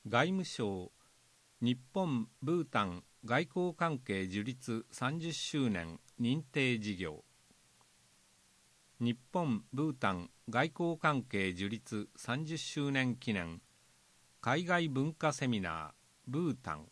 外務省日本・ブータン外交関係樹立30周年認定事業。日本・ブータン外交関係樹立30周年記念海外文化セミナーブータン。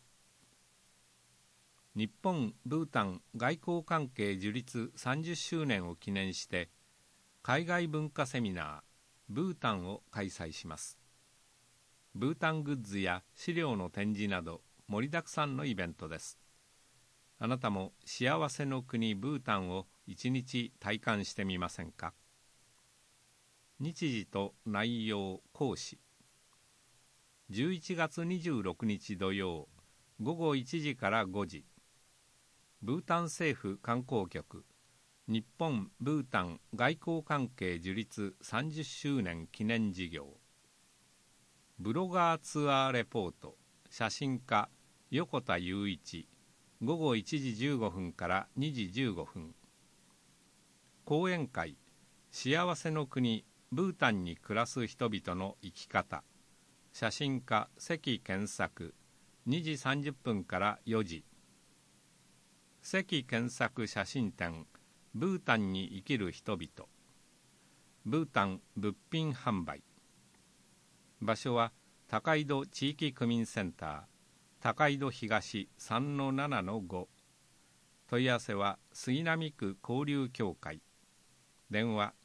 日本・ブータン外交関係樹立30周年を記念して海外文化セミナーブータンを開催します。ブータングッズや資料の展示など盛りだくさんのイベントです。あなたも幸せの国ブータンを一日体感してみませんか。日時と内容講師。11月26日土曜午後1時から5時、ブータン政府観光局日本・ブータン外交関係樹立30周年記念事業。ブロガーツアーレポート写真家横田雄一、午後1時15分から2時15分。講演会幸せの国ブータンに暮らす人々の生き方、写真家関健作、2時30分から4時。関健作写真展ブータンに生きる人々。ブータン物品販売。場所は高井戸地域区民センター高井戸東 3-7-5。問い合わせは杉並区交流協会。電話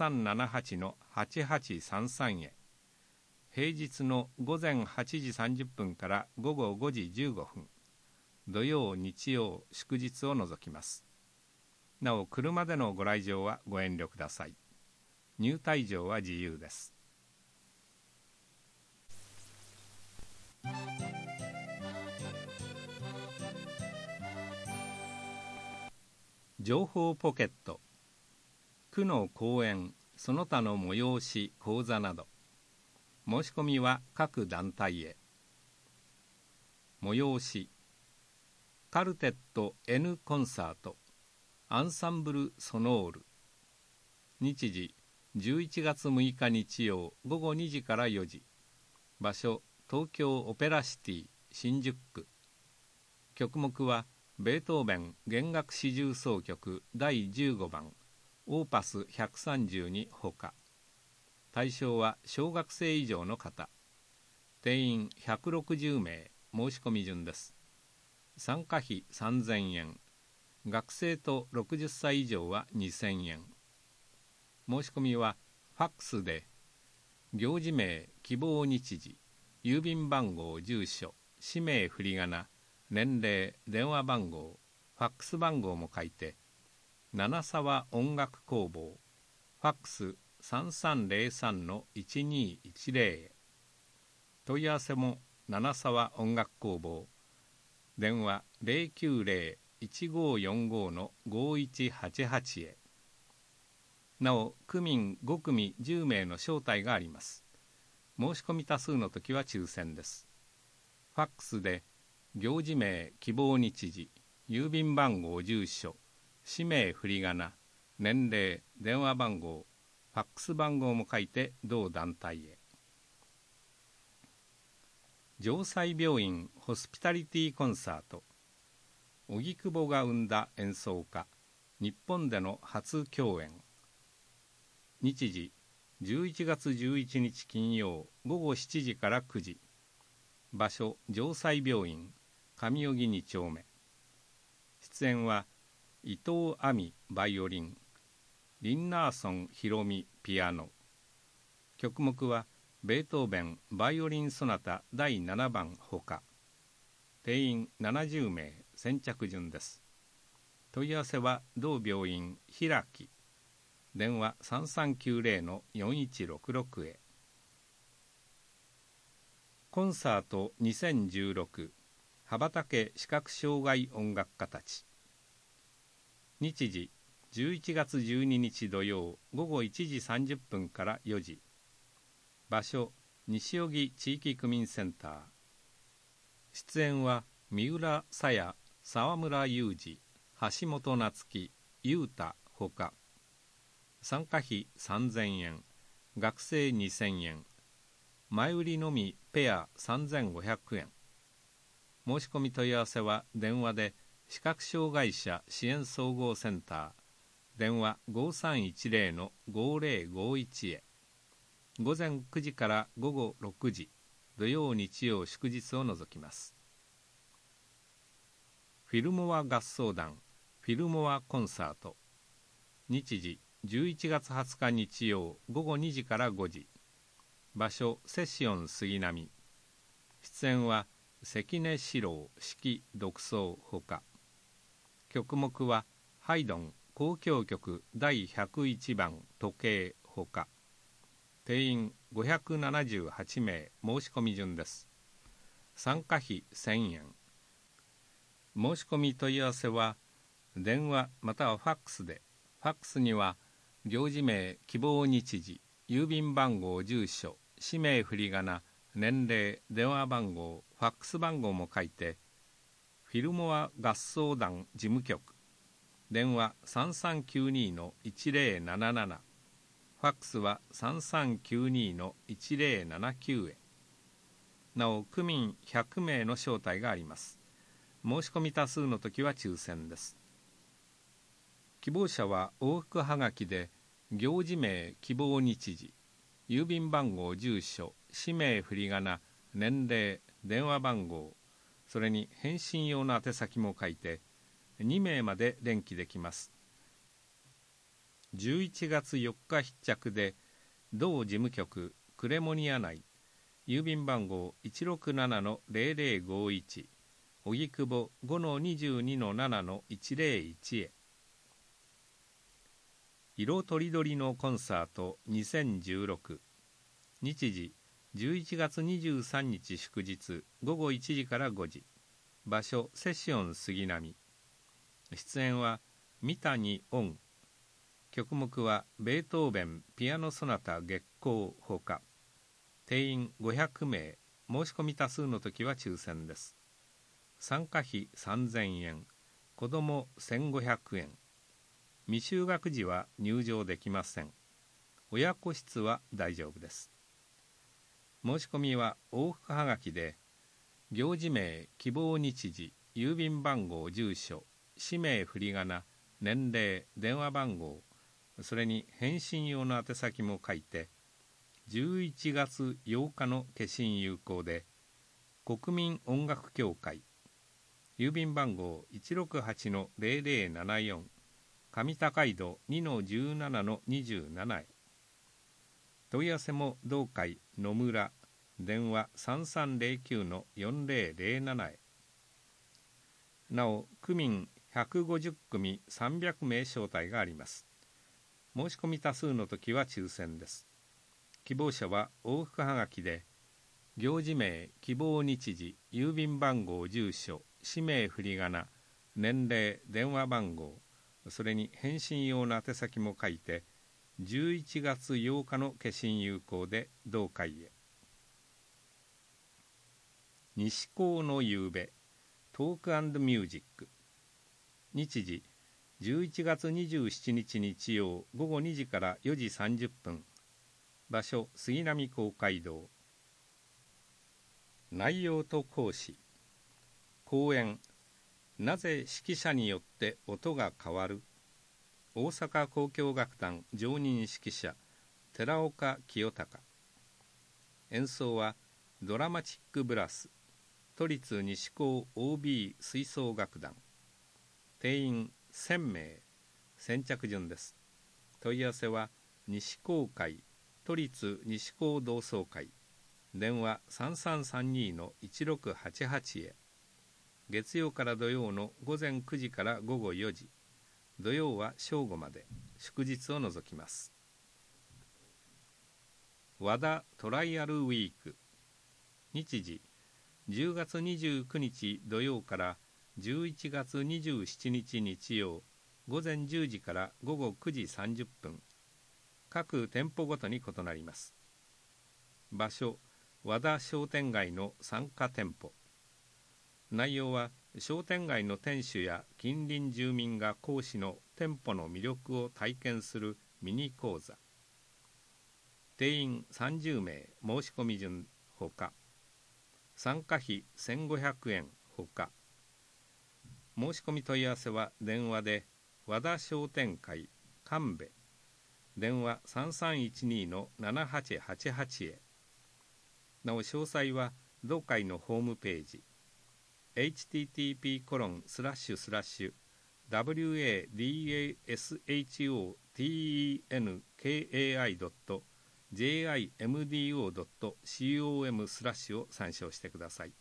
5378-8833 へ。平日の午前8時30分から午後5時15分。土曜日曜祝日を除きます。なお車でのご来場はご遠慮ください。入退場は自由です。情報ポケット。区の講演その他の催し講座など申し込みは各団体へ。催しカルテット N コンサートアンサンブルソノール。日時11月6日日曜午後2時から4時。場所東京オペラシティ新宿区。曲目はベートーベン弦楽四重奏曲第15番オーパス132ほか。対象は小学生以上の方。定員160名。申し込み順です。参加費3000円。学生と60歳以上は2000円。申し込みはファックスで行事名、希望日時、郵便番号、住所、氏名振り仮名、年齢、電話番号、ファックス番号も書いて、七沢音楽工房、ファックス 3303-1210 へ。問い合わせも七沢音楽工房、電話 090-1545-5188 へ。なお、区民5組10名の招待があります。申し込み多数の時は抽選です。ファックスで行事名、希望日時、郵便番号、住所、氏名振り仮名、年齢、電話番号、ファックス番号も書いて同団体へ。城西病院ホスピタリティコンサート。荻窪が生んだ演奏家、日本での初共演。日時11月11日金曜午後7時から9時。場所城西病院上荻2丁目。出演は伊藤亜美バイオリン、リンナーソンひろみピアノ。曲目はベートーベンバイオリンソナタ第7番ほか。定員70名。先着順です。問い合わせは同病院開き。電話 3390-4166 へ。コンサート2016羽ばたけ視覚障害音楽家たち。日時11月12日土曜午後1時30分から4時。場所西荻地域区民センター。出演は三浦沙耶、沢村雄二、橋本夏樹、雄太ほか。参加費3000円。学生2000円。 前売りのみペア3500円。申し込み問い合わせは電話で視覚障害者支援総合センター、電話 5310-5051 へ。午前9時から午後6時、土曜日曜祝日を除きます。フィルモア合奏団フィルモアコンサート。日時11月20日日曜午後2時から5時。場所セッション杉並。出演は関根四郎指揮独奏ほか。曲目はハイドン交響曲第101番時計ほか。定員578名。申し込み順です。参加費1000円。申し込み問い合わせは電話またはファックスで。ファックスには行事名、希望日時、郵便番号、住所、氏名、振り仮名、年齢、電話番号、ファックス番号も書いて、フィルモア合奏団事務局、電話 3392-1077、ファックスは 3392-1079 へ。なお、区民100名の招待があります。申し込み多数の時は抽選です。希望者は往復はがきで、行事名、希望日時、郵便番号、住所、氏名、振り仮名、年齢、電話番号、それに返信用の宛先も書いて、2名まで連記できます。11月4日必着で、同事務局、クレモニア内、郵便番号 167-0051、荻窪 5-22-7-101 へ。色とりどりのコンサート2016。日時11月23日祝日午後1時から5時。場所セッション杉並。出演は三谷音。曲目はベートーベンピアノソナタ月光ほか。定員500名。申し込み多数の時は抽選です。参加費3000円。子ども1500円。未就学児は入場できません。親子室は大丈夫です。申し込みは往復はがきで、行事名、希望日時、郵便番号、住所、氏名、振り仮名、年齢、電話番号、それに返信用の宛先も書いて、11月8日の消印有効で、国民音楽協会、郵便番号 168-0074、上高井戸 2-17-27 へ。問い合わせも同会野村、電話 3309-4007 へ。なお、区民150組300名招待があります。申し込み多数の時は抽選です。希望者は往復はがきで、行事名、希望日時、郵便番号、住所、氏名、振り仮名、年齢、電話番号、それに返信用の宛先も書いて、11月8日の消印有効で同会へ。西高の夕べトーク&ミュージック。日時11月27日日曜午後2時から4時30分。場所杉並公会堂。内容と講師。講演、なぜ指揮者によって音が変わる。大阪交響楽団常任指揮者寺岡清隆。演奏はドラマチックブラス都立西高 OB 吹奏楽団。定員1000名。先着順です。問い合わせは西高会都立西高同窓会、電話 3332-1688 へ。月曜から土曜の午前9時から午後4時、土曜は正午まで、祝日を除きます。和田トライアルウィーク。日時10月29日土曜から11月27日日曜、午前10時から午後9時30分。各店舗ごとに異なります。場所、和田商店街の参加店舗。内容は商店街の店主や近隣住民が講師の店舗の魅力を体験するミニ講座。 定員30名申し込み順ほか、参加費1500円ほか。申し込み問い合わせは電話で和田商店会神戸電話 3312-7888 へ。なお詳細は同会のホームページ http://wadashoutenkai.jimdo.com/ を参照してください。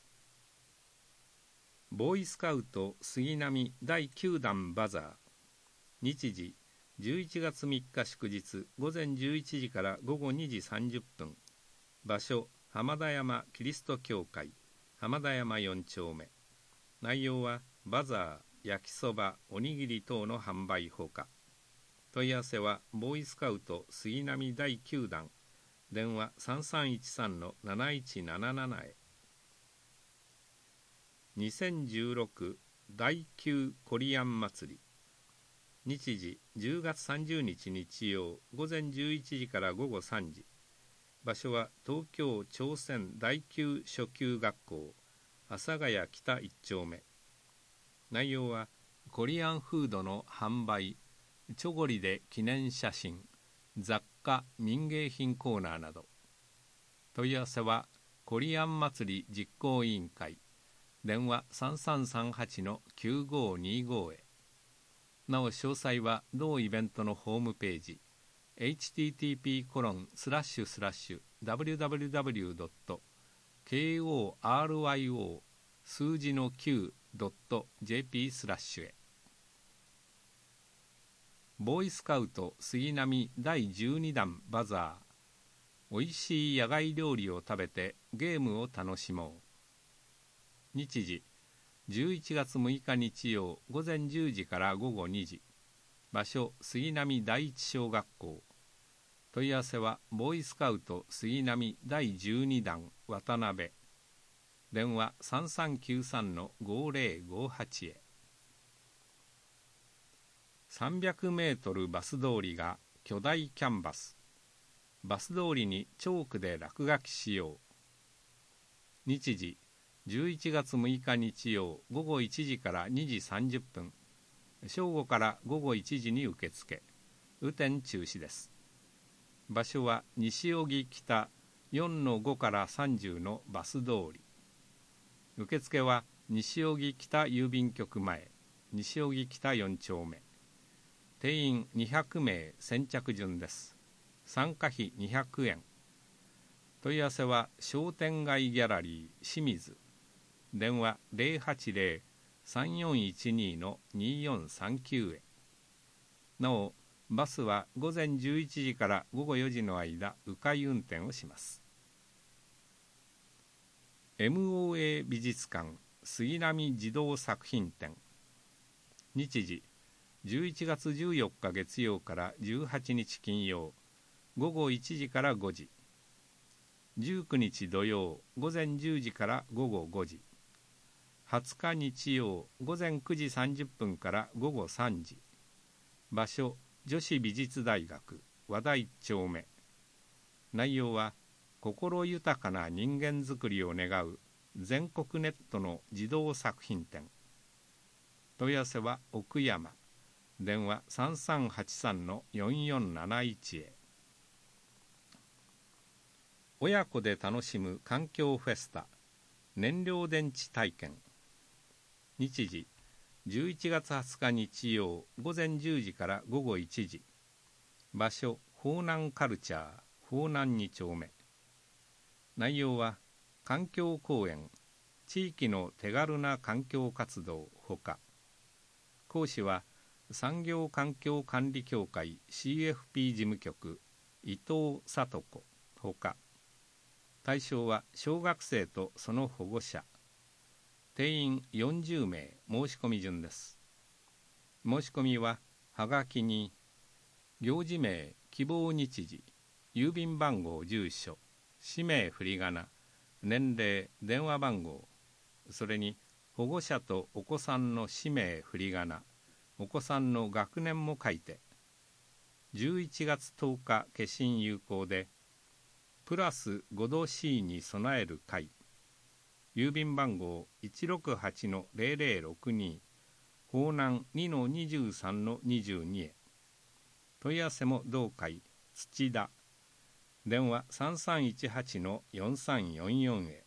ボーイスカウト杉並第9弾バザー。日時11月3日祝日午前11時から午後2時30分。場所浜田山キリスト教会浜田山4丁目。内容はバザー、焼きそば、おにぎり等の販売ほか。問い合わせはボーイスカウト杉並第9弾電話 3313-7177 へ。2016第9コリアン祭り。日時10月30日日曜午前11時から午後3時。場所は東京朝鮮第9初級学校阿佐ヶ谷北1丁目。内容はコリアンフードの販売、チョゴリで記念写真、雑貨民芸品コーナーなど。問い合わせはコリアン祭り実行委員会電話 3338-9525 へ。なお詳細は同イベントのホームページ http://www.koryo 数字の 9.jp/ へ。ボーイスカウト杉並第12弾バザー。おいしい野外料理を食べてゲームを楽しもう。日時11月6日日曜午前10時から午後2時。場所杉並第一小学校。問い合わせはボーイスカウト杉並第12弾渡辺電話 3393-5058 へ。300メートルバス通りが巨大キャンバス。バス通りにチョークで落書きしよう。日時11月6日日曜午後1時から2時30分。正午から午後1時に受付。雨天中止です。場所は西荻北 4-5 から30のバス通り。受付は西荻北郵便局前、西荻北4丁目。定員200名先着順です。参加費200円。問い合わせは商店街ギャラリー清水電話 080-3412-2439 へ。なおバスは午前11時から午後4時の間迂回運転をします。 MOA 美術館杉並児童作品展。日時11月14日月曜から18日金曜午後1時から5時。19日土曜午前10時から午後5時。20日日曜午前9時30分から午後3時。場所女子美術大学和田1丁目。内容は心豊かな人間づくりを願う全国ネットの児童作品展。問い合わせは奥山電話 3383-4471 へ。親子で楽しむ環境フェスタ燃料電池体験。日時11月20日日曜午前10時から午後1時。場所方南カルチャー方南2丁目。内容は環境講演、地域の手軽な環境活動ほか。講師は産業環境管理協会 CFP 事務局伊藤聡子ほか。対象は小学生とその保護者。定員40名申し込み順です。申し込みははがきに行事名、希望日時、郵便番号、住所、氏名、振り仮名、年齢、電話番号、それに保護者とお子さんの氏名、振り仮名、お子さんの学年も書いて、11月10日消印有効で、 プラス5度 C に備える会、郵便番号 168-0062、方南 2-23-22 へ。問い合わせも同会土田、電話 3318-4344 へ。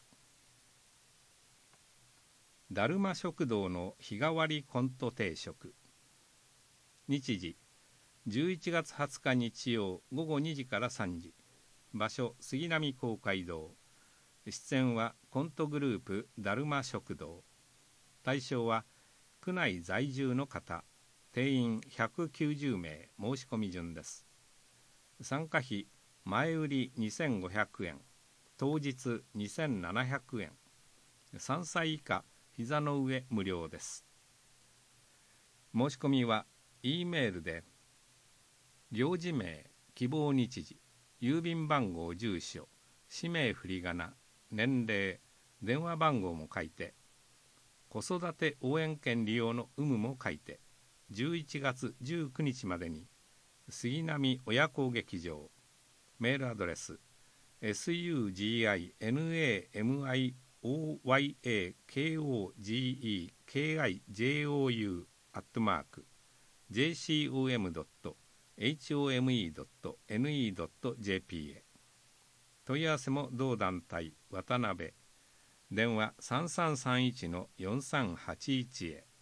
だるま食堂の日替わりコント定食。日時11月20日日曜午後2時から3時。場所杉並公会堂。出演はコントグループだるま食堂。対象は区内在住の方。定員190名。申し込み順です。参加費前売り2500円、当日2700円。3歳以下膝の上無料です。申し込みは E メールで行事名、希望日時、郵便番号、住所、氏名、振り仮名、年齢、電話番号も書いて、子育て応援券利用の有無も書いて、11月19日までに杉並親子劇場、メールアドレス sugiyamakoyakoge@jcom.home.ne.jp へ。問い合わせも同団体渡辺、電話 3331-4381 へ。